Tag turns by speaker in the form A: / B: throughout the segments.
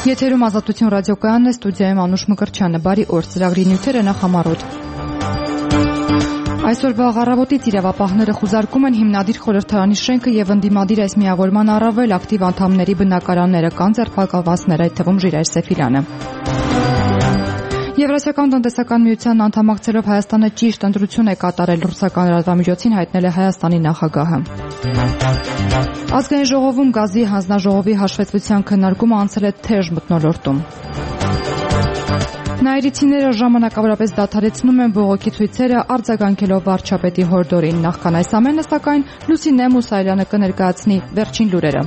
A: Եթերում Ազատություն ռադիոկայանն է, ստուդիայում Անուշ Մկրտչյանը։ Բարի օր, ծրագրի նյութերը նախամարոտ։ Այսօրվա առավոտից իրավապահները խուզարկում են հիմնադիր խորհրդարանի շենքը եւ ընդդիմադիր այս միավորման առավել ակտիվ անդամների բնակարանները, կան ձերբակալվածներ, այդ թվում Ժիրայր Սեֆիրյանը։ Եվրասիական տնտեսական միության անդամակցելով Հայաստանը ճիշտ ընտրություն է կատարել, ռուսական լրատվամիջոցին հայտնել է Հայաստանի նախագահը։ Ազգային ժողովում գազի հանձնաժողովի հաշվետվության քննարկումը անցել է թեժ մթնոլորտում։ Նաիրիցիները ժամանակավորապես դադարեցնում են բողոքի ցույցերը արձագանքելով վարչապետի հորդորին։ Նախքան այս ամենը, սակայն, Լուսինե Մուսայելյանը կներկայացնի վերջին լուրերը։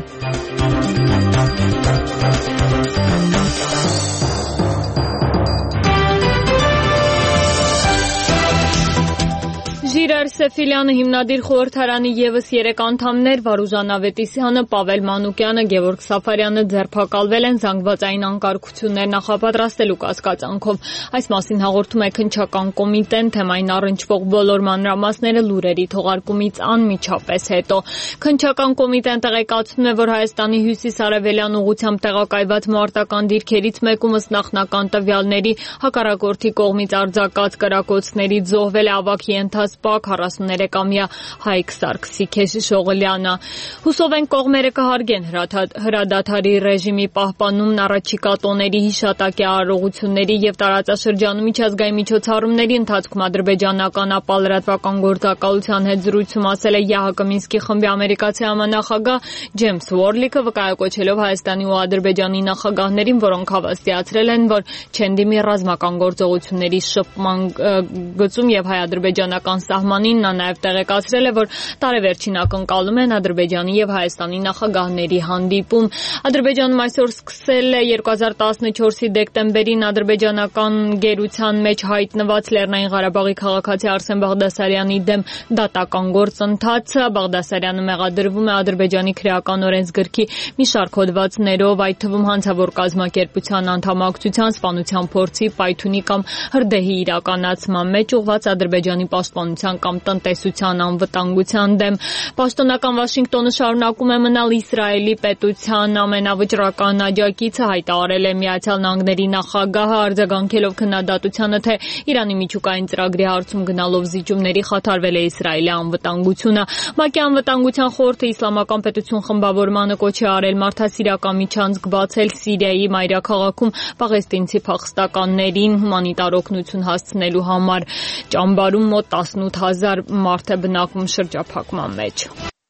B: Ժիրայր Սեֆիրյանը, հիմնադիր խորհրդարանի ևս 3 անդամներ Վարուժան Ավետիսյանը, Պավել Մանուկյանը, Գևորգ Սաֆարյանը ձերբակալվել են զանգվածային անկարգություններ նախապատրաստելու կասկածանքով։ Այս մասին հաղորդում է քննչական կոմիտեն, թեմային առնչվող բոլոր մանրամասները լուրերի թողարկումից անմիջապես հետո։ Քննչական կոմիտեն տեղեկացնում է, որ Հայաստանի հյուսիս-արևելյան ուղղությամբ տեղակայված մարտական դիրքերից մեկում ըստ նախնական տվյալների հակառակորդի կողմից արձակած կրակոցներից զոհվել է ավագ ենթասպան 43-ամյա Հայկ Սարգսիկ Շողլյանը։ Հուսով են կողմերը կհարգեն հրադադարի ռեժիմի պահպանումն, առաջիկա տոների հիշատակի արարողությունների եւ տարածաշրջանում միջազգային միջոցառումների ընթացքում ադրբեջանական ապալրատվական գործակալության հետ զրույցում ասել է ԵԱՀԿ Մինսկի խմբի ամերիկացի համանախագահ Ջեյմս Ուորլիքը, վկայակոչելով Հայաստանի ու Ադրբեջանի նախագահներին, որոնք հավաստիացրել են, որ չեն դիմի ռազմական գործողությունների շփման գծում եւ հայ-ադրբեջանական սահմանին։ Նա նաև տեղեկացրել է, որ տարեվերջին ակնկալում են Ադրբեջանի եւ Հայաստանի նախագահների հանդիպում։ Ադրբեջանում այսօր սկսել է 2014-ի դեկտեմբերին ադրբեջանական գերության մեջ հայտնված Լեռնային Ղարաբաղի քաղաքացի Արսեն Բաղդասարյանի դեմ դատական գործընթացը։ Բաղդասարյանը մեղադրվում է Ադրբեջանի քրեական օրենսգրքի մի շարք հոդվածներով, այդ թվում հանցավոր կազմակերպության անդամակցության, սպանության փորձի, պայթունի կամ հրդեհի իրականացման մեջ ուղղված Ադրբեջանի պաշտպանության կամ տնտեսության անվտանգության դեմ։ Պաշտոնական Վաշինգտոնը շարունակում է մնալ Իսրայելի պետության ամենավճռական աջակիցը, հայտարարել է Միացյալ Նահանգների նախագահը, արձագանքելով քննադատությանը, թե Իրանի միջուկային ծրագրի հարցում գնալով զիջումների խաթարվել է Իսրայելի անվտանգությունը։ ՄԱԿ-ի անվտանգության խորհուրդը Իսլամական պետություն խմբավորմանը կոչ է արել մարդասիրական միջանցք բացել Սիրիայի մայրաքաղաքում պաղեստինցի փախստականներին հումանիտար օգնություն հասցնելու համար։ Ճամբարում մոտ 18,000 մարդ է բնակվում շրջափակման մեջ։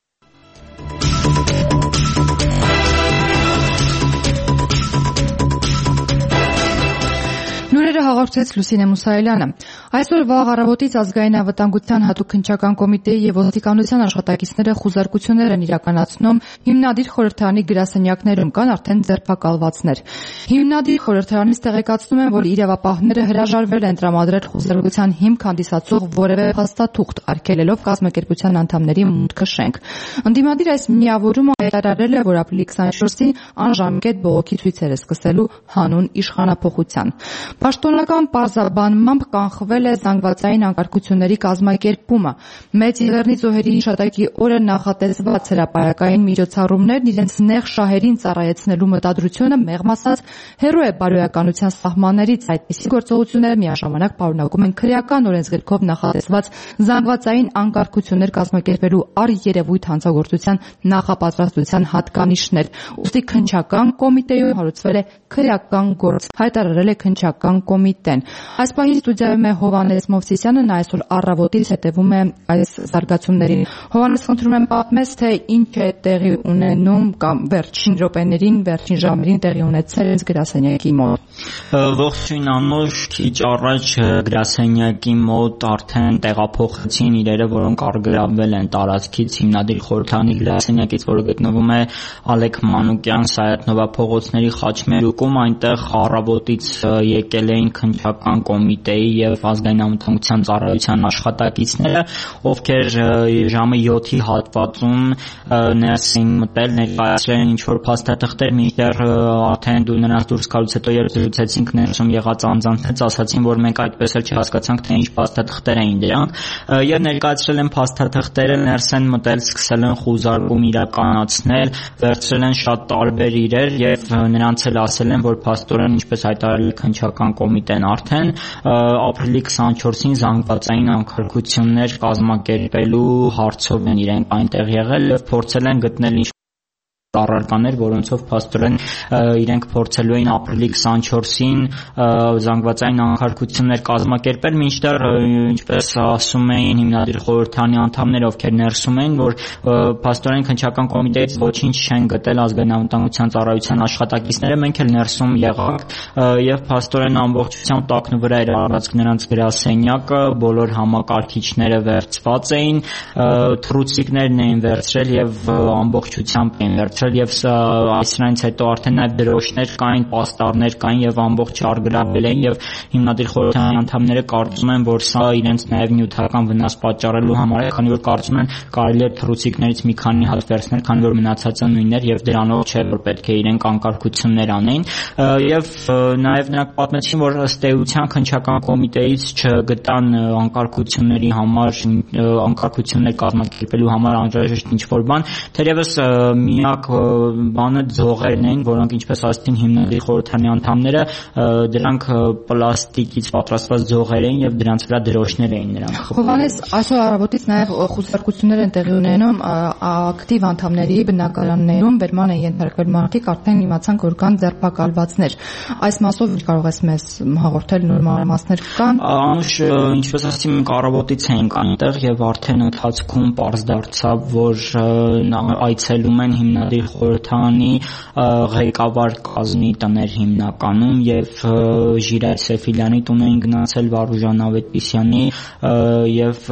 A: Լուրերը հաղորդեց Լուսինե Մուսայելյանը։ Այսօր վաղ առավոտից ազգային անվտանգության հատուկ քննչական կոմիտեի եւ ոստիկանության աշխատակիցները խուզարկություններ են իրականացնում հիմնադիր խորհրդարանի գրասենյակներում, կան արդեն ձերբակալվածներ։ Հիմնադիր խորհրդարանից տեղեկացնում են, որ իրավապահները հրաժարվել են տրամադրել խուզարկության հիմք հանդիսացող որևէ փաստաթուղթ, արգելելով կազմակերպության անդամների մուտքը շենք։ Ընդդիմադիր այս միավորումը հայտարարել է, որ ապրիլի 24-ին անժամկետ բողոքի ցույցեր է սկսելու հանուն իշխանափոխության։ Պաշտոնական պարզաբանմամբ կանխվել է զանգվածային անկարգությունների կազմակերպումը։ Մեծ Իղեռնի զոհերի հիշատակի օրը նախատեսված հրապարակային միջոցառումներն իրենց նեղ շահերին ծառայեցնելու մտադրությունը մեղմ ասած հեռու է բարոյականության սահմաններից։ Այդպիսի գործողությունները միաժամանակ պարունակում են քրեական օրենսգրքով նախատեսված զանգվածային անկարգություններ կազմակերպելու առերևույթ հանցագործության նախապատրաստության հատկանիշներ։ Ուստի քննչական կոմիտեում հարուցվել է քրեական գործ, հայտարարել է քննչական կոմիտեն։ Այս պահին ստուդիայում է Հովհաննես Մովսիսյանը, նա այսօր առավոտից հետևում է այս զարգացումներին։ Հովհաննես, խնդրում եմ պատմես, թե ինչ է տեղի ունենում կամ վերջին րոպեներին, վերջին ժամերին տեղի ունեցել գրասենյակի մոտ։
C: Ողջույն Անուշ, քիչ առաջ գրասենյակի մոտ արդեն տեղափոխեցին իրերը, որոնք առգրավվել են տարածքից հիմնադիր խորհրդարանի գրասենյակից, որը գտնվում է Ալեք Մանուկյան Սայաթնովա փողոցների խաչմերուկում, այնտեղ առավոտից եկել էին քննչական կոմիտեի եւ ազգային անվտանգության ծառայության աշխատակիցները, ովքեր ժամը 7-ի հատվածում ներս էին մտել, ներկայացրել ինչ-որ փաստաթղթեր, մինչդեռ արդեն նրանց դուրս գալուց հետո երբ զրուցեցինք ներսում եղած անձանց, ասացին, որ մենք այդպես էլ չհասկացանք, թե ինչ փաստաթղթեր էին դրանք, եւ ներկայացրել են փաստաթղթերը, ներս են մտել, սկսել են խուզարկում իրականացնել, վերցրել են շատ տարբեր իրեր եւ նրանց էլ ասել են, որ փաստորեն, ինչպես հայտարարել է քննչական կոմիտեն արդեն, ապրիլի 24-ին զանգվածային անկարգություններ կազմակերպելու հարցով են իրենք այնտեղ եղել եւ փորձել են գտնել առարկաներ, որոնցով փաստորեն իրենք փորձելու էին ապրիլի 24-ին զանգվածային անկարգություններ կազմակերպել, մինչդեռ ինչպես ասում էին հիմնադիր խորհրդանի անդամները, ովքեր ներսում էին, որ փաստորեն քննչական կոմիտեից ոչինչ չեն գտել ազգային անվտանգության ծառայության աշխատակիցները, մենք էլ ներսում եղանք եւ փաստորեն ամբողջությամբ տակնու վրա էր առած նրանց գրասենյակը, բոլոր համակարգիչները վերցված էին, թռուցիկներն էին վերցրել եւ ամբողջությամբ էին վերցրել եւ այսրանից հետո արդեն այդ դրոշներ կային, պաստառներ կային եւ ամբողջ արգրավել էին եւ հիմնադիր խորհրդանի անդամները կարծում են, որ սա իրենց նաեւ նյութական վնաս պատճառելու համար է, քանի որ կարծում են կարելի է թռուցիկներից մի քանի հատ վերցնել, քանի որ մնացածը նույնն էր եւ դրանով չէ որ պետք է իրենք անկարգություններ անեին եւ նաեւ նրանք պատմեցին, որ ըստ էության քննչական կոմիտեից չգտան անկարգությունների համար անկարգություններ կազմակերպելու համար անհրաժեշտ ինչ-որ բան, թերևս միակ բանը ձողերն էին, որոնք ինչպես ասեցին հիմնադիր խորհրդանի անդամները, դրանք պլաստիկից պատրաստված ձողեր էին եւ դրանց վրա դրոշներ էին նրանք։
A: Հովհաննես, այսօր առավոտից նաեւ խուսարկություններ են տեղի ունենում ակտիվ անդամների բնակարաններում, բերման են ենթարկվել մարդիկ, արդեն իմացանք, որ կան ձերբակալվածներ։ Այս մասով ինչ կարող ես մեզ հաղորդել, նոր մանրամասներ կան։
C: Անուշ, ինչպես ասեցի, մենք առավոտից էինք այնտեղ եւ արդեն ընթացքում պարզ դարձավ, որ այցելում են հիմնադիր խորհրդանի ղեկավար կազմի տներ հիմնականում եւ Ժիրայր Սեֆիլյանի տուն էին գնացել, Վարուժան Ավետիսյանի եւ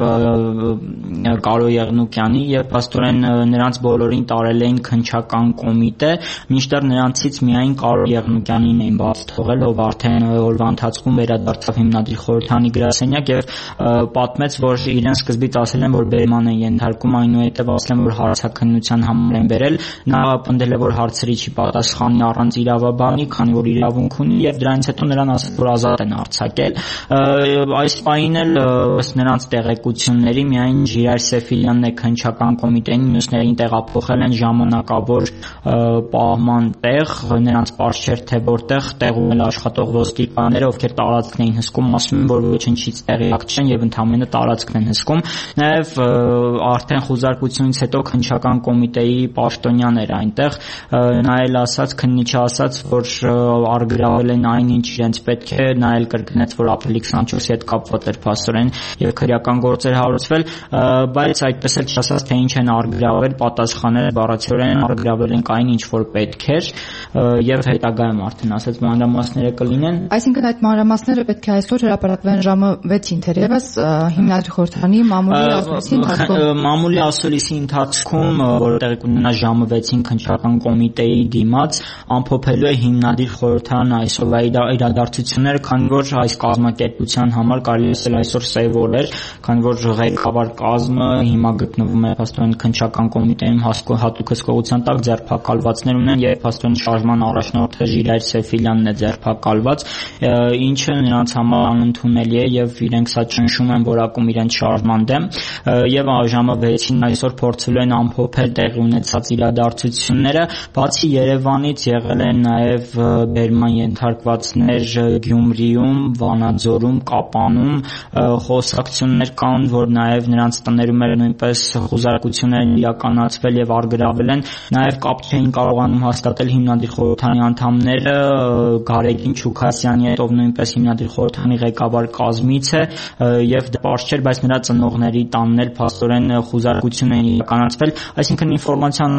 C: Կարո Եղնուկյանի եւ փաստորեն նրանց բոլորին տարել էին քննչական կոմիտե, մինչդեռ նրանցից միայն Կարո Եղնուկյանին էին բաց թողել, ով արդեն օրվա ընթացքում վերադարձավ հիմնադիր խորհրդանի գրասենյակ եւ պատմեց, որ իրեն սկզբից ասել են, որ բերման են ենթարկում, այնուհետեւ ասել են, որ հարցաքննության համար են բերել, նա պնդել է, որ հարցերի չի պատասխանի առանց իրավաբանի, քանի որ իրավունք ունի եւ դրանից հետո նրան ասել, որ ազատ են արձակել։ Այս պահին էլ ըստ նրանց տեղեկությունների միայն Ժիրայր Սեֆիլյանն է քննչական կոմիտեին, մյուսներին տեղափոխել են ժամանակավոր պահման տեղ, նրանց պարզ չէր թե որտեղ, տեղում էլ աշխատող ոստիկանները, ովքեր տարածքն էին հսկում, ասում են, որ ոչնչից տեղյակ չեն եւ ընդհանրապես տարածքն են հսկում։ Նաեւ արդեն խուզարկությունից հետո քննչական կոմիտեի պաշտոնյան էր այնտեղ, նա էլ ասաց, քննիչը ասաց, որ արգրավել են այնինչ իրենց պետք է, նա էլ կրկնեց, որ ապրիլի 24-ի հետ կապված էր փաստորեն եւ քրեական գործեր հարուցվել, բայց այդպես էլ չասաց, թե ինչ են արգրավել, պատասխաները բառացիորեն արգրավել են այն ինչ որ պետք էր եւ հետագայում արդեն ասաց մանրամասները կլինեն։
A: Այսինքն այդ մանրամասները պետք է այսօր հրապարակվեն ժամը 6-ին, թերևս հիմնադիր խորհրդանի մամուլի ասուլիսի ընթացքում։
C: Մամուլի ասուլիսի ընթացքում, որը տեղի կունենա ժամը 6-ին քննչական կոմիտեի դիմաց, ամփոփելու է հիմնադիր խորհրդան այսօրվա իրադարձությունները, քանի որ այս կազմակերպության համար կարելի է այսօր սև օր էր, քանի որ ղեկավար կազմը հիմա գտնվում է փաստորեն քննչական կոմիտեում հատուկ հսկողության տակ, ձերբակալվածներ ունեն եւ փաստորեն շարժման առաջնորդը Ժիրայր Սեֆիլյանն է ձերբակալված, ինչը նրանց համար անընդունելի է եւ իրենք սա ճնշում են որակում իրենց շարժման դեմ եւ ժամը 6-ին այսօր փորձելու են ամփոփել տեղի ունեցած իրադարձությունները, բացի Երևանից եղել են նաեւ բերման ենթարկվածներ Գյումրիում, Վանաձորում, Կապանում, խոսակցություններ կան, որ նաեւ նրանց տներում էր նույնպես խուզարկություններ իրականացվել եւ արգրավել են, նաեւ կապ չէին կարողանում հաստատել հիմնադիր խորհրդանի անդամները Գարեգին Չուքասյանի հետ, ով նույնպես հիմնադիր խորհրդանի ղեկավար կազմից է եւ դպարս չէր, բայց նրա ծնողների տանն էլ փաստորեն խուզարկություն էին իրականացվել, այսինքն ինֆորմացիան անուշ շատ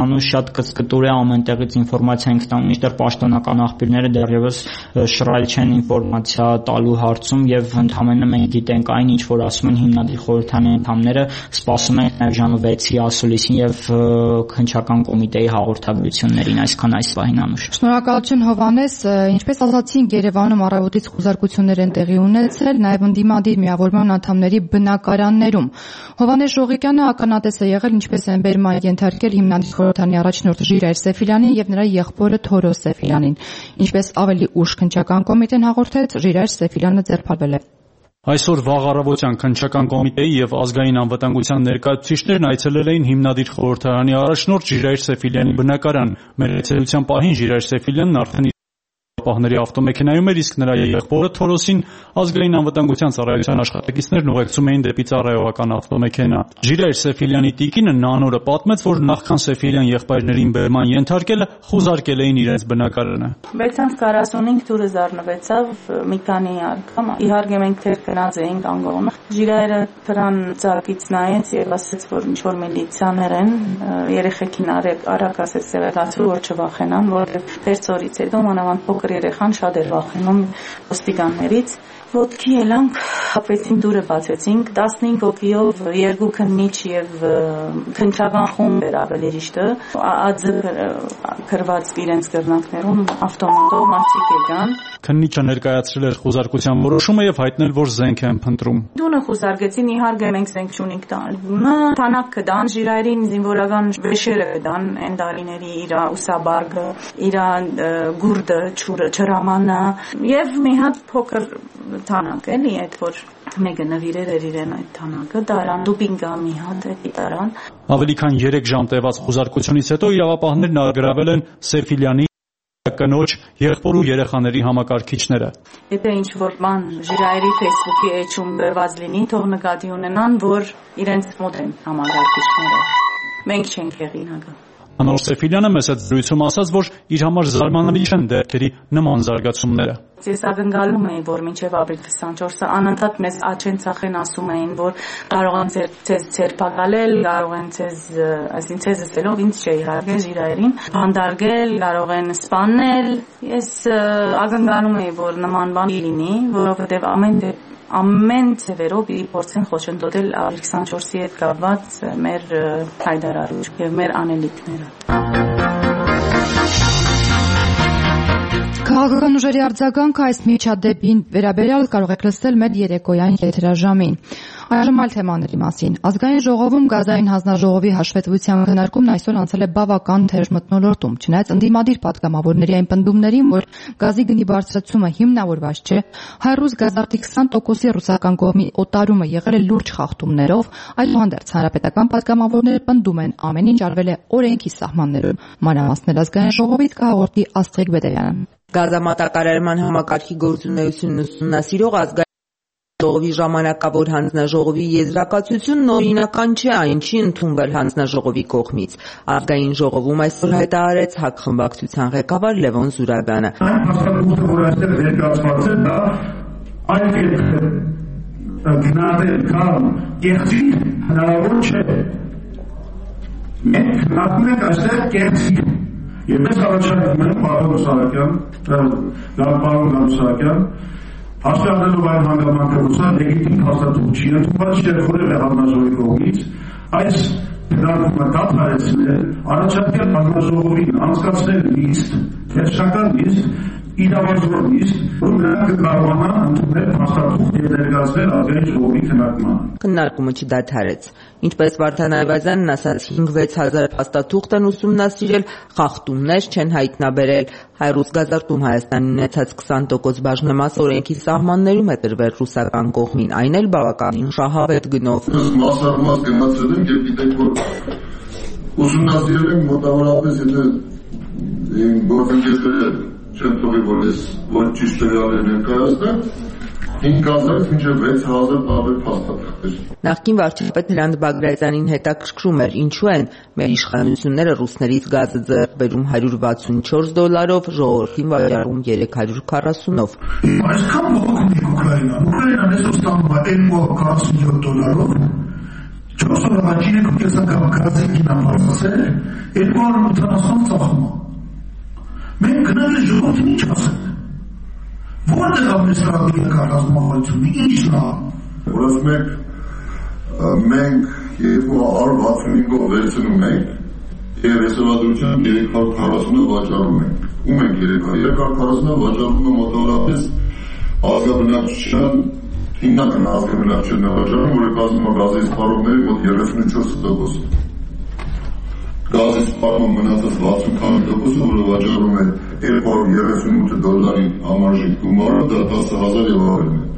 C: շատ կծկտուր է, ամենտեղից ինֆորմացիա ենք տանում, մինչդեռ պաշտոնական աղբյուրները դեռևս շռայլ չեն ինֆորմացիա տալու հարցում եւ ընդհանրապես մենք գիտենք այն, ինչ որ ասում են հիմնադիր խորհրդանի անդամները, սպասում են նաեւ ժամը 6-ի ասուլիսին եւ քննչական կոմիտեի հաղորդագրություններին, այսքան այս պահին Անուշ։
A: Շնորհակալություն Հովհաննես, ինչպես ասացինք, Երևանում առավոտից խուզարկություններ են տեղի ունեցել, նաեւ ընդդիմադիր միավորման անդամների բնակարաններում։ Հովհաննես Ժողիկյանը ականատես է եղել, ինչպես են բերման ենթարկել հիմնադիր խորհրդանի առաջնորդ Ժիրայր Սեֆիլյանին եւ նրա եղբորը Թորո Սեֆիլյանին։ Ինչպես ավելի ուշ քննչական կոմիտեն հաղորդեց, Ժիրայր Սեֆիլյանը ձերբակալվել է։
D: Այսօր վաղ առավոտյան քննչական կոմիտեի եւ ազգային անվտանգության ներկայացուցիչներն այցելել էին հիմնադիր խորհրդարանի առաջնորդ Ժիրայր Սեֆիլյանի բնակարան։ Մեր այցելության պահին Ժիրայր Սեֆիլյանն արդեն պահների ավտոմեքենայում էր, իսկ նրա եղբորը Թորոսին ազգային անվտանգության ծառայության աշխատակիցներն ուղեկցում էին դեպի ծառայողական ավտոմեքենա։ Ժիրայր Սեֆիլյանի տիկինը Նանորը պատմեց, որ նախքան Սեֆիլյան եղբայրներին բերման ենթարկելը խուզարկել էին իրենց բնակարանը։
E: 645 դուրը զառնվեցավ մի քանի անգամ։ Իհարկե մենք թեր գնաց էինք անգողը։ Ժիրայրը դրան ծակից նայեց եւ ասաց, որ ինչ որ միլիցիաներ են, երեխեքին արագ ասեց սեվետացու, որ չվախենան, որովհետեւ դերձորից հետո մանավանդ փոքր երեխան շատ էր վախենում ոստիկաններից։ Ոտքի ելանք, հապեցին դուրը բացեցինք, 15 հոգիով, 2 քննիչ եւ քննչական խումբ էր ավելի ճիշտը, ԱԱԾ գրված իրենց գրնակներում ավտոմատով մարդիկ եկան։
D: Քննիչը ներկայացրել էր խուզարկության որոշումը եւ հայտնել, որ զենք են փնտրում։
E: Դունը խուզարկեցին, իհարկե մենք զենք չունենք տանը։ Թանակ կդան, Ժիրայրին զինվորական վեշերը կդան, այն դարիների իր ուսաբարգը, իր գուրդը, չրամանը եւ մի հատ փոքր թանակ էլի, այդ որ մեկը նվիրել էր իրեն այդ թանակը, դարան դուպինգա մի հատ էլի դարան։
D: Ավելի քան 3 ժամ տևած խուզարկությունից հետո իրավապահներն արգրավել են Սեֆիլյանի կնոջ, եղբոր ու երեխաների համակարգիչները։
E: Եթե ինչ որ բան Ժիրայրի Facebook-ի էջում գրված լինի, թող նկատի ունենան, որ իրենց մոտ են համակարգիչները։ Մենք չենք հեղինակը։
D: Անոր Սեֆիլյանը մեծ զրույցում ասաց, որ իր համար զարմանալի չեն դեպքերի նման զարգացումները։
E: Ես ակնկալում էի, որ մինչև ապրիլ 24-ը անընդհատ մեզ աչեն ցախեն ասում էին, որ կարող են ձեզ ձերբակալել, կարող են այսինքն ձեզ ասելով ինձ չէ իհարկե Ժիրայրին, հանդարգել, կարող են սպանել։ Ես ակնկալում էի, որ նման բան լինի, որովհետև ամեն ձևերով պիտի փորձեն խոչընդոտել ապրիլ 24-ի հետ կապված մեր հայտարարությունը եւ մեր անելիքները։
A: Քաղաքական ուժերի արձագանքը այս միջադեպին վերաբերյալ կարող եք լսել մեր երեկոյան եթերաժամին։ Այժմ այլ թեմաների մասին։ Ազգային ժողովում գազային հանձնաժողովի հաշվետվության քննարկումն այսօր անցել է բավական թեժ մթնոլորտում, չնայած ընդդիմադիր պատգամավորների այն պնդումներին, որ գազի գնի բարձրացումը հիմնավորված չէ, հայ-ռուս գազարտի 20%-ի ռուսական կողմի օտարումը եղել է լուրջ խախտումներով, այդուհանդերձ հանրապետական պատգամավորները պնդում են ամեն ինչ արվել է օրենքի սահմաններում։ Մանրամասներ ազգային ժողովից կհաղորդի Աստղիկ Բեդերյանը։
F: Գազամատակարարման համակարգի գործունեությունն ուսումնասիրող ազգային ժողովի ժամանակավոր հանձնաժողովի եզրակացությունն օրինական չէ այն չի ընդունվել հանձնաժողովի կողմից։ Ազգային ժողովում այսօր հայտարարեց ՀԱԿ խմբակցության ղեկավար Լևոն Զուրաբյանը։
G: Եվ մեզ առաջարկում են պարոն Սահակյան, հաշվառելով այն հանգամանքը, որ սա լեգիտիմ հաստատում չի, ընդունված չէ խորել է հանձնաժողովի կողմից, այս քննարկումը դադարեցնել, առաջարկել հանձնաժողովին անցկացնել նիստ, վերջնական նիստ, իրավազոր նիստ, որ նրանք կարողանան ընդունել հաստատում եւ ներկայացնել ազգային ժողովի քննարկմանը։
F: Քննարկումը չդադարեց։ Ինչպես Վարդան Այվազյանն ասաց, 5-6 հազար փաստաթուղթ են ուսումնասիրել, խախտումներ չեն հայտնաբերել։ Հայ-ռուս գազարտում Հայաստանի ունեցած 20% բաժնեմաս օրենքի սահմաններում է տրվել ռուսական կողմին, այն էլ բավականին շահավետ գնով։
G: Մասարմաս գնացել եմ եւ գիտեք որ ուսումնասիրել եմ մոտավորապես եթե գործընկերները չեմ թողի որ ես ոչ ճիշտ տեղալ ներկայացնեմ 5000-ից մինչև 6000 տարբեր փաստաթղթեր։
F: Նախկին վարչապետ Հրանտ Բագրատյանին հետաքրքրում էր ինչու են մեր իշխանությունները ռուսներից գազը ձեռք բերում $164, ժողովրդին վաճառում 340-ով։
G: Այսքան բողոքում Ուկրաինան այսօր ստանում է $247, 4 օրը հաճիրեք ու կեսական գազիկին ամարսել, 280 ծախում։ Մենք գնալ է ժողովին ինչ ասել։ Որտեղ ամեն ստրատեգիական ռազմավարությունը, ինչ նա։
H: Որով մենք 265-ով վերցնում ենք և հեսավադրության 340-ը վաճառում ենք։ Ում ենք 340-ը վաճառում է մոտավորապես ազգաբնակչության հիմնական ազգաբնակչության վաճառում, որը կազմում է գազի սպառողների մոտ 34%։ Գազի սպառումը մնացած 60%, որը վաճառում է $238 համարժեք գումարը, դա 10,000 և ավելն է։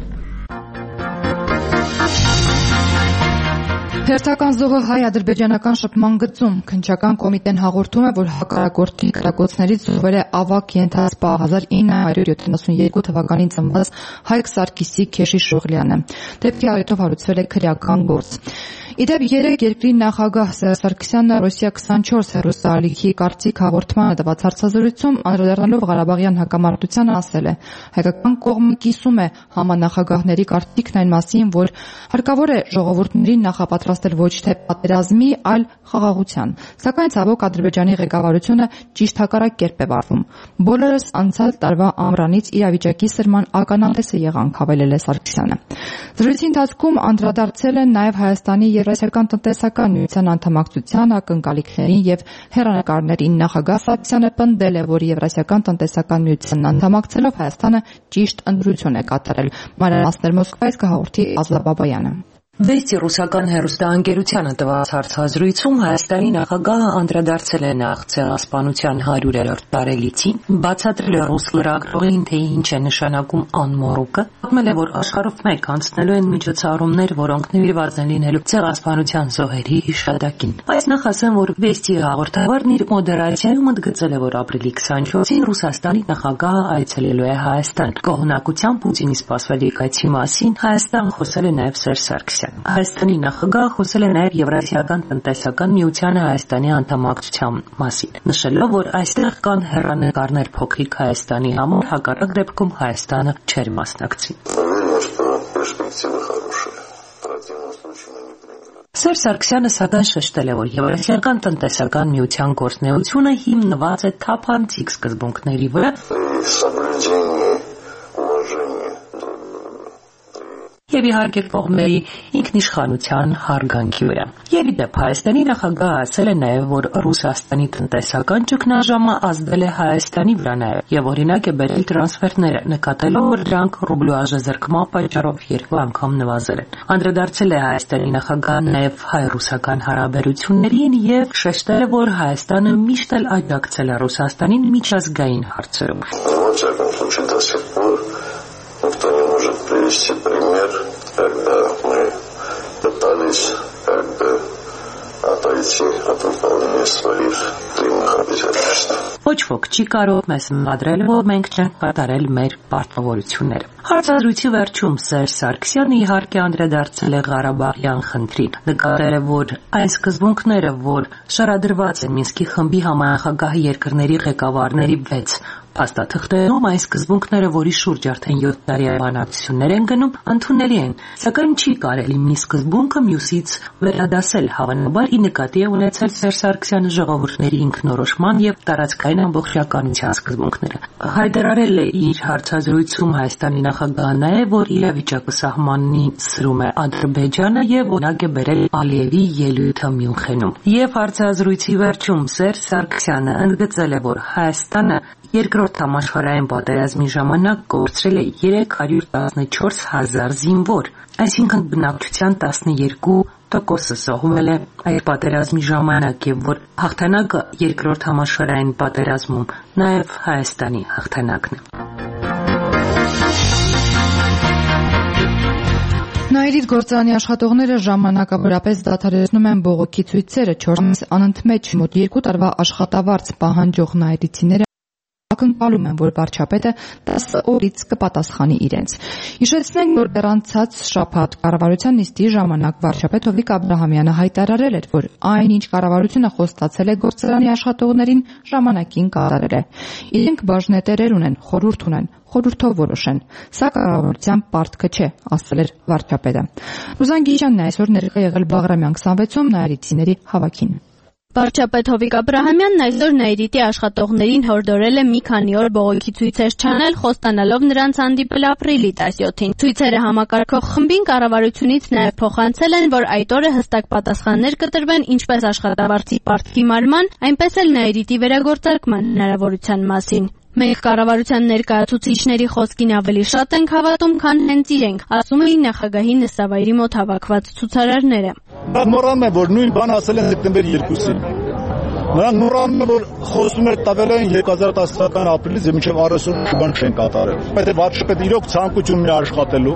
A: Հերթական զոհը հայ-ադրբեջանական շփման գծում քննչական կոմիտեն հաղորդում է, որ հակառակորդի կրակոցներից զոհվել է ավագ ենթասպա 1972 թվականին ծնված Հայկ Սարգիսի Քեշի Շողլյանը։ Դեպքի առիթով հարուցվել է քրեական գործ։ Իդեպ 3 երկրի նախագահ Սերժ Սարգսյանը Ռոսիա 24 հեռուստաալիքի կարծիք հաղորդմանը տված հարցազրույցում անդրադառնալով Ղարաբաղյան հակամարտությանը ասել է. հայկական կողմը կիսում է համանախագահների կարծիքն այն մասին, որ հարկավոր է ժողովուրդներին նախապատրաստել ոչ թե պատերազմի, այլ խաղաղության։ Սակայն ցավոք Ադրբեջանի ղեկավարությունը ճիշտ հակառակ կերպ է վարվում։ Բոլորս անցյալ տարվա ամռանից իրավիճակի սրման ականատես եղանք, հավելել է Սարգսյանը։ Զրույցի ընթացքում անդրադարձել են նաև Հայաստանի Եվրասիական տնտեսական միության անդամակցության ակնկալիքներին եւ հեռանկարներին։ Նախագահ Սարգսյանը պնդել է, որ Եվրասիական տնտեսական միությանն անդամակցելով Հայաստանը ճիշտ ընտրություն է կատարել։ Մանրամասներ Մոսկվայից կհաղորդի Ազլա Բաբայանը։
I: Վեստի ռուսական հեռուստաընկերությանը տված հարցազրույցում Հայաստանի նախագահը անդրադարձել է նախ ցեղասպանության 100-րդ տարելիցին, բացատրել է ռուս լրագրողին, թե ինչ է նշանակում անմոռուկը, պատմել է, որ աշխարհով մեկ անցնելու են միջոցառումներ, որոնք նվիրված են լինելու ցեղասպանության զոհերի հիշատակին։ Բայց նախ ասեմ, որ Վեստի հաղորդավարն իր մոդերացիայում ընդգծել է, որ ապրիլի 24-ին Ռուսաստանի նախագահը այցելելու է Հայաստան։ Կողմնակությամբ Պուտինի սպասվելիք այցի մասին Հայաստան խոսել է նաև Սերժ Սարգսյանը։ Հայաստանի նախագահը խոսել է նաև Եվրասիական տնտեսական միությանը Հայաստանի անդամակցության մասին, նշելով, որ այստեղ կան հեռանկարներ փոքրիկ Հայաստանի համար, հակառակ դեպքում Հայաստանը չէր մասնակցի։ Սերժ Սարգսյանը սակայն շեշտել է, որ Եվրասիական տնտեսական միության գործունեությունը հիմնված է թափանցիկ սկզբունքների վրա եւ իհարկե կողմերի ինքնիշխանության հարգանքի վրա։ Եվ ի դեպ Հայաստանի նախագահը ասել է նաեւ, որ Ռուսաստանի տնտեսական ճգնաժամը ազդել է Հայաստանի վրա նաեւ եւ օրինակ է բերել տրանսֆերները, նկատելով, որ դրանք ռուբլու արժեզրկման պատճառով 2 անգամ նվազել են։ Անդրադարձել է Հայաստանի նախագահը նաեւ հայ-ռուսական հարաբերություններին եւ շեշտել է, որ Հայաստանը միշտ էլ աջակցել է Ռուսաստանին միջազգային հարցերում։
J: Никто не может привести пример, когда мы пытались отойти от выполнения своих взаимных обязательств.
I: Ոչ ոք չի կարող մեզ մադրել, որ մենք չենք կատարել մեր պարտավորությունները։ Հարցազրույցի վերջում Սերժ Սարգսյանը իհարկե անդրադարձել է Ղարաբաղյան խնդրին։ Նկատել է, որ այն սկզբունքները, որ շարադրված են Մինսկի խմբի համանախագահ երկրների ղեկավարների 6 փաստաթղթերում, այն սկզբունքները, որի շուրջ արդեն 7 տարի բանակցություններ են գնում, ընդունելի են, սակայն չի կարելի մի սկզբունքը մյուսից վերադասել, հավանաբար ի նկատի է ունեցել Սերժ Սարգսյանը ժողովուրդների ինքնորոշման եւ տարածքային ամբողջականության սկզբունքները։ Հայտարարել է իր հարցազրույցում Հայաստանի նախագահը նաեւ, որ իրավիճակը սահմանի սրում է Ադրբեջանը եւ օրինակ է բերել Ալիևի ելույթը Մյունխենում։ Եվ հարցազրույցի վերջում Սերժ Սարգսյանը ընդգծել է, որ Հայաստանը Երկրորդ համաշխարհային պատերազմի ժամանակ կորցրել է 314,000 զինվոր, այսինքն բնակչության 12%-ը զոհվել է այդ պատերազմի ժամանակ, եւ որ հաղթանակը Երկրորդ համաշխարհային պատերազմում նաեւ Հայաստանի հաղթանակն է։
A: Նաիրիդ գործարանի աշխատողները ժամանակավորապես դադարեցնում են բողոքի ցույցերը 4 անընդմեջ մոտ 2 տարվա աշխատավարձ պահանջող նաիրիցիները ակնկալում են, որ վարչապետը 10 օրից կպատասխանի իրենց։ Հիշեցնենք, որ դեռ անցած շաբաթ կառավարության նիստի ժամանակ վարչապետ Հովիկ Աբրահամյանը հայտարարել էր, որ այն, ինչ կառավարությունը խոստացել է գործարանի աշխատողներին, ժամանակին կատարել է։ Իրենք բաժնետերեր ունեն, խորհուրդ ունեն, խորհրդով որոշեն։ Սա կառավարության պարտքը չէ, ասել էր վարչապետը։ Ռուզան Գիչյանն այսօր ներկա եղել Բաղրամյան 26-ում նայիրիտիների հավաքին։
K: Վարչապետ Հովիկ Աբրահամյանն այսօր Նայիրիտի աշխատողներին հորդորել է մի քանի օր բողոքի ցույցեր չանել, խոստանալով նրանց հանդիպել ապրիլի 17-ին։ Ցույցերը համակարգող խմբին կառավարությունից նաև փոխանցել են, որ այդ օրը հստակ պատասխաններ կտրվեն ինչպես աշխատավարձի պարտքի մարման, այնպես էլ Նայիրիտի վերագործարկման հնարավորության մասին։ Մենք կառավարության ներկայացուցիչների խոսքին ավելի շատ ենք հավատում, քան հենց իրենք, ասում էին նախագահի նստավայրի մոտ հավաքված ցուցարարները։
L: Մոռանում եմ, որ նույն բանը ասել են դեկտեմբերի 2-ին։ Նրանք մոռանում են, որ խոստումներ տվել են 2010 թվականի ապրիլից եւ մինչեւ առեսօր բան չեն կատարել։ Պետք է վարչապետը իրոք ցանկություն ունի աշխատելու,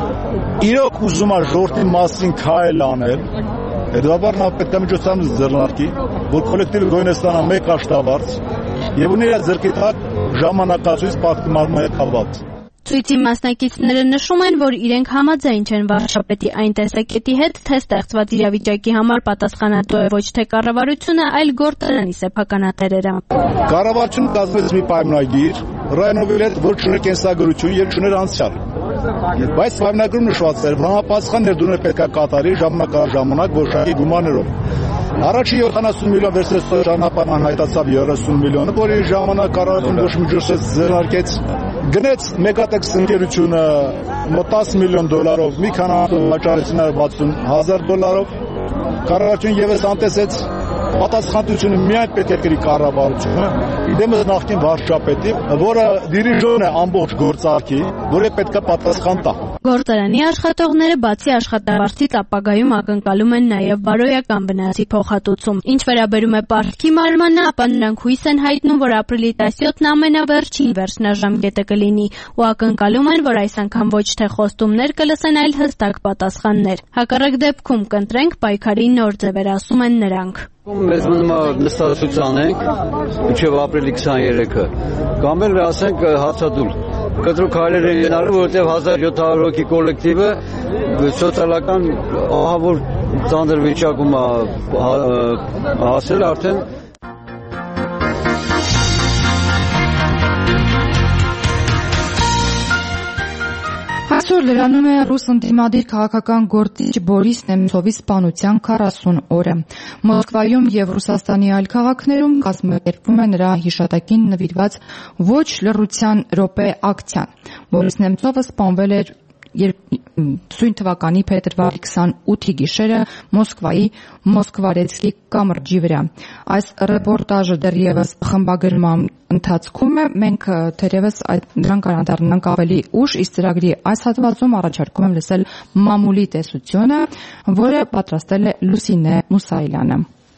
L: իրոք ուզում է ժողովրդի մասին քայլ անել, հետևաբար նա պետք է միջոցառում ձեռնարկի, որ կոլեկտիվը գոյն է ստանա մեկ աշխատավարձ եւ ունի իր ձեռքի տակ ժամանակացույց պարտքի մարմնի հետ կապված։
K: Ցույցի մասնակիցները նշում են, որ իրենք համաձայն չեն վարչապետի այն տեսակետի հետ, թե ստեղծված իրավիճակի համար պատասխանատու է ոչ թե կառավարությունը, այլ գործարանի սեփականատերերը։
L: Կառավարությունը կազմեց մի պայմանագիր, Ռայնովի հետ, որ չուներ կենսագրություն եւ չուներ անցյալ։ Բայց պայմանագրում նշված էր, որ համապատասխան ներդրումներ պետք է կատարի ժամանակ որոշակի գումարներով։ Առաջի 70 միլիոն վերցրեց ճանապարհ անհայտացավ 30 միլիոնը, որի ժամանակ կառավարությունը ոչ միջոցով ձեռնարկեց, գնեց Մեգատեքս ընկերությունը մոտ 10 միլիոն դոլարով, մի քանի վաճառեցին $100,000, կառավարությունը եւս անտեսեց պատասխանատվությունը միայն պետք է կրի կառավարությունը, իդեմս նախկին վարչապետի, որը դիրիժորն է ամբողջ գործարքի, որը պետք է պատասխան տա։
K: Գործարանի աշխատողները բացի աշխատավարձից ապագայում ակնկալում են նաև բարոյական վնասի փոխհատուցում։ Ինչ վերաբերում է պարտքի մարմանը, ապա նրանք հույս են հայտնում, որ ապրիլի 17-ն ամենավերջին վերջնաժամկետը կլինի ու ակնկալում են, որ այս անգամ ոչ թե խոստումներ կլսեն, այլ հստակ պատասխաններ։ Հակառակ դեպքում կընտրենք պայքարի նոր ձևեր, ասում են նրանք։
M: Մեզ մնում է նստացույց անենք մինչև ապրիլի 23-ը, կամ էլ ասենք հացադուլ։ Կտրուկ հայրեր են ենալու, որովհետև 1700 հոգի կոլեկտիվը սոցիալական ահավոր ծանր վիճակում է հասել արդեն։
A: Այսօր լրանում է ռուս ընդդիմադիր քաղաքական գործիչ Բորիս Նեմցովի սպանության 40 օրը։ Մոսկվայում եւ Ռուսաստանի այլ քաղաքներում կազմակերպվում է նրա հիշատակին նվիրված ոչ լռության րոպե ակցիան։ Բորիս Նեմցովը սպանվել էր Սույն թվականի փետրվարի 28-ի գիշերը Մոսկվայի Մոսկվարեցկի կամրջի վրա։ Այս ռեպորտաժը դեռևս խմբագրման ընթացքում է, մենք թերևս դրան անդառնանք ավելի ուշ, իսկ ծրագրի այս հատվածում առաջարկում եմ լսել մամուլի տեսությունը, որը պատրաստել է Լուսինե Մուսայելյանը։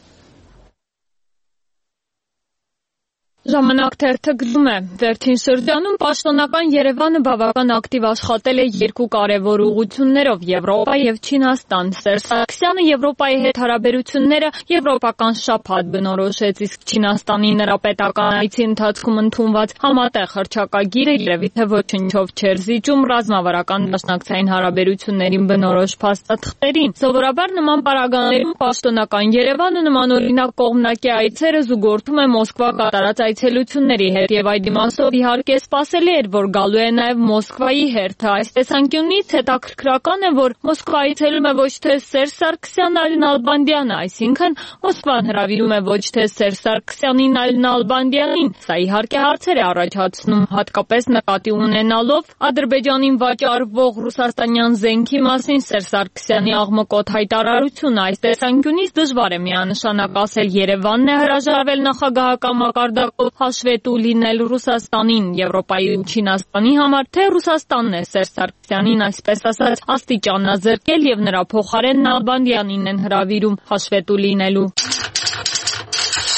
B: Ժամանակ թերթը գրում է. Վերջին շրջանում պաշտոնական Երևանը բավական ակտիվ աշխատել է երկու կարևոր ուղղություններով՝ Եվրոպա եւ Չինաստան։ Սերժ Սարգսյանը Եվրոպայի հետ հարաբերությունները եվրոպական շաբաթ բնորոշեց, իսկ Չինաստանի նրա պետական այցի ընթացքում ընդունված համատեղ հռչակագիրը երևի թե ոչնչով չէր զիջում ռազմավարական դաշնակցային հարաբերություններին բնորոշ փաստաթղթերին։ Սովորաբար նման պարագաներում պաշտոնական Երևանը նմանօրինակ կողմնակի այցերը զուգորդում է Մոսկվա կատարած այցելությունների հետ եւ այդ իմաստով իհարկե սպասելի էր, որ գալու է նաեւ Մոսկվայի հերթը։ Այս տեսանկյունից հետաքրքրական է, որ Մոսկվա այցելում է ոչ թե Սերժ Սարգսյանն, այլ Նալբանդյանը, այսինքն Մոսկվան հրավիրում է ոչ թե Սերժ Սարգսյանին, այլ Նալբանդյանին։ Սա իհարկե հարցեր է առաջացնում, հատկապես նկատի ունենալով Ադրբեջանին վաճառվող ռուսաստանյան զենքի մասին Սերժ Սարգսյանի աղմկոտ հայտարարությունը։ Այս տեսանկյունից դժվար է միանշանակ ասել Երևանն է հրաժարվել նախագահական մակարդակով հաշվետու լինել Ռուսաստանին, Եվրոպայի ու Չինաստանի համար, թե Ռուսաստանն է Սերժ Սարգսյանին, այսպես ասած, աստիճանազրկել եւ նրա փոխարեն Նալբանդյանին են հրավիրում հաշվետու լինելու։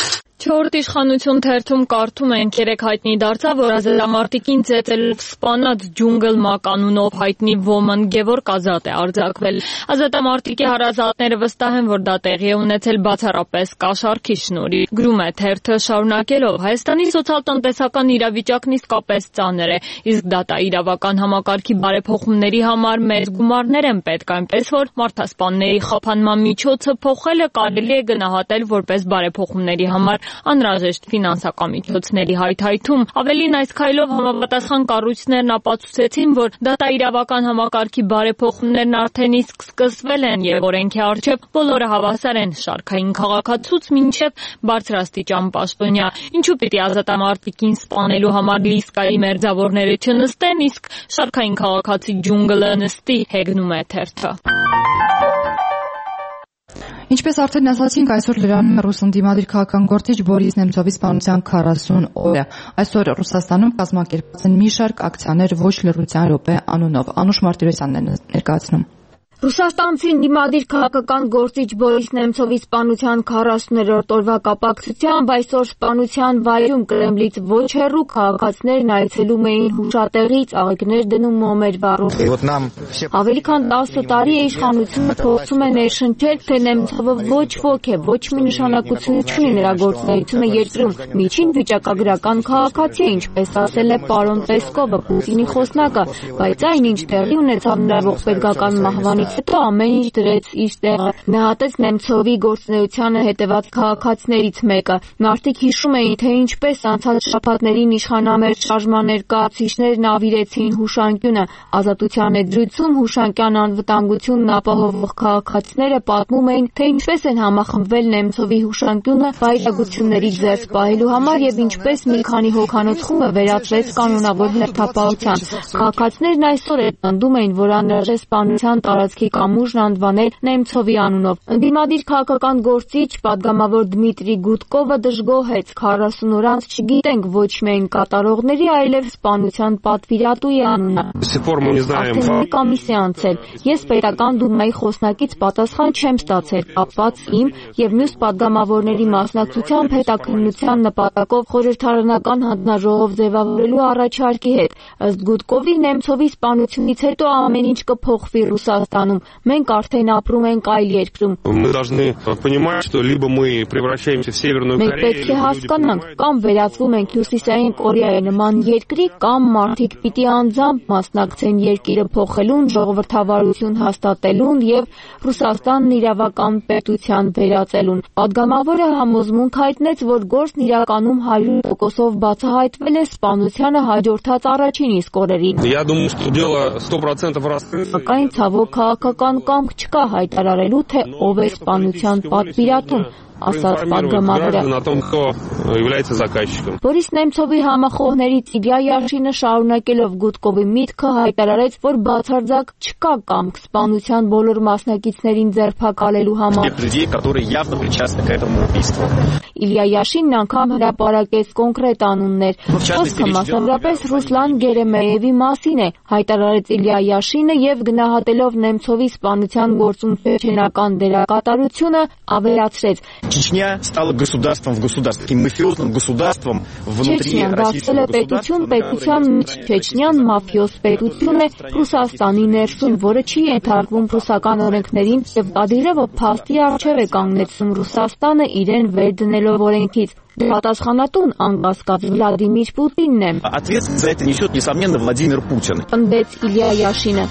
B: Չորրորդ իշխանություն թերթում կարդում ենք երեք հայտնի դարձավ, որ ազատամարտիկին ծեծելով սպանած ջունգլ մականունով հայտնի Ոմն Գևորգ ազատ է արձակվել։ Ազատամարտիկի հարազատները վստահ են, որ դա տեղի է ունեցել բացառապես կաշառքի շնորհիվ։ Գրում է թերթը շարունակելով. Հայաստանի սոցիալ-տնտեսական իրավիճակն իսկապես ծանր է, իսկ դատաիրավական համակարգի բարեփոխումների համար մեծ գումարներ են պետք, այնպես որ մարդասպանների խափանման միջոցը փոխելը կարելի է գնահատել որպես բարեփոխումների համար անհրաժեշտ ֆինանսական միջոցների հայթայթում։ Ավելին, այս քայլով համապատասխան կառույցներն ապացուցեցին, որ դատաիրավական համակարգի բարեփոխումներն արդեն իսկ սկսվել են եւ օրենքի առջեւ բոլորը հավասար են, շարքային քաղաքացուց մինչեւ բարձրաստիճան պաշտոնյա։ Ինչու պիտի ազատամարտիկին սպանելու համար լիսկայի մերձավորները չնստեն, իսկ շարքային քաղաքացի ջունգլը նստի, հեգնում է թերթը։
A: Ինչպես արդեն ասացինք, այսօր լրանում է ռուս ընդդիմադիր քաղաքական գործիչ Բորիս Նեմցովի սպանության 40 օրը։ Այսօր Ռուսաստանում կազմակերպված են մի շարք ակցիաներ ոչ լռության րոպե անունով։ Անուշ Մարտիրոսյանն է ներկայացնում։
N: Ռուսաստանցի ընդդիմադիր քաղաքական գործիչ Բորիս Նեմցովի սպանության 40-րդ օրվա կապակցությամբ այսօր սպանության վայրում Կրեմլից ոչ հեռու քաղաքացիներն այցելում էին հուշատեղի, ծաղիկներ դնում մոմեր վառում։ Ավելի քան 10 տարի է իշխանությունը փորձում է ներշնչել, թե Նեմցովը ոչ ոք է, ոչ մի նշանակություն չունի նրա գործունեությունը երկրում, միջին վիճակագրական քաղաքացի է, ինչպես ասել է պարոն Պեսկովը, Պուտինի խոսնակը, բայց այն ինչ տեղի ունեցավ նրա ողբերգական մահվանից հետո ամեն ինչ դրեց իր տեղը։ Նահատեց Նեմցովի գործունեությանը հետևած քաղաքացիներից մեկը։ Մարդիկ հիշում էին, թե ինչպես անցած շաբաթներին իշխանամերձ շարժման ներկայացուցիչներն ավիրեցին հուշանկյունը։ Ազատության էջրույթում հուշանկյան անվտանգությունն ապահովող քաղաքացիները պատմում էին, թե ինչպես են համախմբվել Նեմցովի հուշանկյունը վայրագություններից զերծ պահելու համար եւ ինչպես մի քանի հոգանոց խումբը վերածվեց կանոնավոր հերթապահության։ Քաղաքացիներն այսօր էլ պնդում էին, որ անհրաժեշտ սպանության տարածքի կամուրջն անվանել Նեմցովի անունով։ Ընդդիմադիր քաղաքական գործիչ պատգամավոր Դմիտրի Գուտկովը դժգոհեց 40 օր անց չգիտենք ոչ միայն կատարողների, այլև սպանության պատվիրատուի անունը։ Արդեն կամիս է անցել։ Ես պետական դումայի խոսնակից պատասխան չեմ ստացել կապված իմ եւ մյուս պատգամավորների մասնակցությամբ հետաքննության նպատակով խորհրդարանական հանձնաժողով ձևավորելու առաջարկի հետ։ Ըստ Գուտկովի, Նեմցովի սպանությունից հետո ամեն ինչ կփոխվի Ռուսաստանում։ Մենք արդեն ապրում ենք այլ երկրում։ Մենք պետք է հասկանանք, կամ վերածվում ենք Հյուսիսային Կորեայի նման երկրի, կամ մարդիկ պիտի անձամբ մասնակցեն երկիրը փոխելուն, ժողովրդավարություն հաստատելուն եւ Ռուսաստանն իրավական պետության վերածելուն։ Պատգամավորը համոզմունք հայտնեց, որ գործն իրականում 100%-ով բացահայտվել է սպանությանը հաջորդած առաջին իսկ օրերին։ Սակայն ցավոք քաղաքական կամք չկա հայտարարելու, թե ով է սպանության պատվիրատուն, ասաց պատգամավորը։ Բորիս Նեմցովի համախոհներից Իլյա Յաշինը շարունակելով Գուտկովի միտքը հայտարարեց, որ բացարձակ չկա կամք սպանության բոլոր մասնակիցներին ձերբակալելու համար։ Իլյա Յաշինն անգամ հրապարակեց կոնկրետ անուններ։ Խոսքը մասնավորապես Ռուսլան Գերեմեևի մասին է, հայտարարեց Իլյա Յաշինը եւ գնահատելով Նեմցովի սպանության գործում չեչենական դերակատարությունը ավելացրեց.
O: Чечня стала государством в государстве, таким мафиозным государством внутри российского государства.
N: Պետության մեջ Չեչնյան մաֆիոզ պետություն է Ռուսաստանի ներսում, որը չի ենթարկվում ռուսական օրենքներին եւ Կադիրովը փաստի առջեւ է կանգնեցնում Ռուսաստանը իրեն վեր դնելով օրենքից։ Պատասխանատուն անկասկած Վլադիմիր Պուտինն է։
O: Ответственность за это несет, несомненно, Владимир Путин.
N: Պնդեց Իլյա Յաշինը։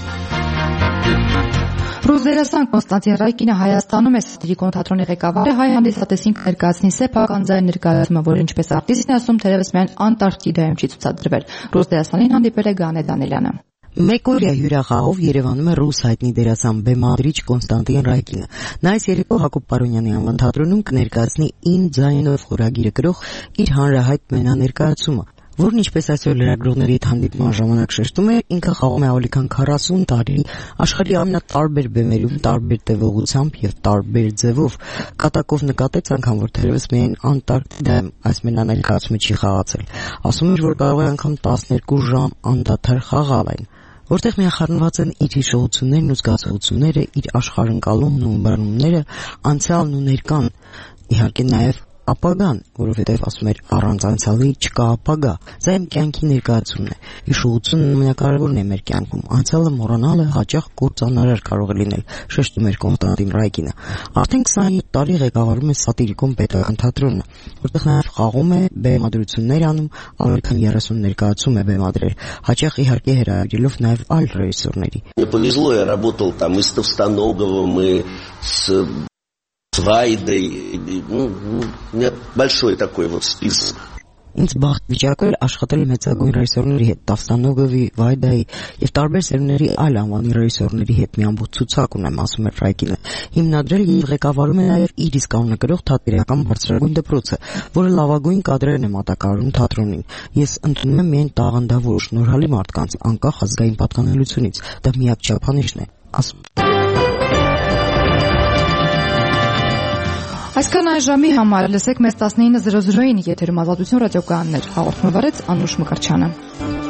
A: Ռուս դերասան Կոնստանտին Ռայկինը Հայաստանում է Սիլիկոն թատրոնի ղեկավարը հայ հանդիսատեսին կներկայացնի սեփական ձայն ներկայացումը, որ ինչպես արտիստն է ասում, թերևս միայն Անտարկտիդայում չի ցուցադրվել։ Ռուս դերասանին հանդիպել է Գանե Դանելյանը։
P: Մեկօրյա հյուրախաղով Երևանում է ռուս հայտնի դերասան բեմադրիչ Կոնստանտին Ռայկինը։ Նա այս երեկո Հակոբ Պարոնյանի անվան թատրոնում կներկայացնի «Իմ ձայնով» խորագիրը գրող իր հանրահայտ մենաներկայացումը, որն ինչպես այսօր լրագրողների հանդիպման ժամանակ շեշտում է, ինքը խաղում է ավելի քան 40 տարի աշխարհի ամենատարբեր բեմերում, տարբեր տևողությամբ եւ տարբեր ձևով։ Կատակով նկատեց անգամ, որ թերևս միայն Անտարկտիդայում այս մենաներկայացումը չի խաղացել։ Ասում էր, որ կարող է անգամ 12 ժամ անդադար խաղալ այն, որտեղ միախառնված են իր հիշողություններն ու զգացողությունները, իր աշխարհընկալումն ու ըմբռնումները, անցյալն ու ներկան, իհարկե նաև ապագան, որովհետև ասում էր առանց անցյալի չկա ապագա։ Սա իմ կյանքի ներկայացումն է։ Հիշողությունն ամենակարևորն է մեր կյանքում։ Անցյալը մոռանալը հաճախ կործանարար կարող է լինել, շեշտում էր Կոնստանտին Ռայկինը։ Արդեն 27 տարի ղեկավարում է Սատիրիկոն պետական թատրոնը, որտեղ նաև խաղում է, բեմադրություններ անում, ավելի քան 30 ներկայացում է բեմադրել, հաճախ իհարկե հրավիրելով նաև այլ ռեժիսորների։
Q: Мне повезло, я работал там и с Товстоноговым, и с Վայդեի, у меня большой такой вот список.
P: Ինձ բախտ վիճակել աշխատել մեծագույն ռեժիսորների հետ, Տավստանոգովի, Վայդայի եւ տարբեր սերունդների այլ անվանի ռեժիսորների հետ մի ամբողջ ցուցակ ունեմ, ասում է Ֆրայկինը։ Հիմնադրել եւ ղեկավարում է նաեւ իր իսկ անունագրող թատերական բարձրագույն դպրոցը, որը լավագույն կադրերն է մատակարարում թատրոնին։ Ես ընդունում եմ միայն տաղանդավոր, շնորհալի մարդկանց, անկախ ազգային պատկանելությունից։ Դա միակ չափանիշն է, ասում։
A: Այսքան այս ժամի համար լսեք մեզ 19:00-ին եթերում Ազատություն ռադիոկայաններ հաղորդում վարեց Անուշ Մկրտչյանը։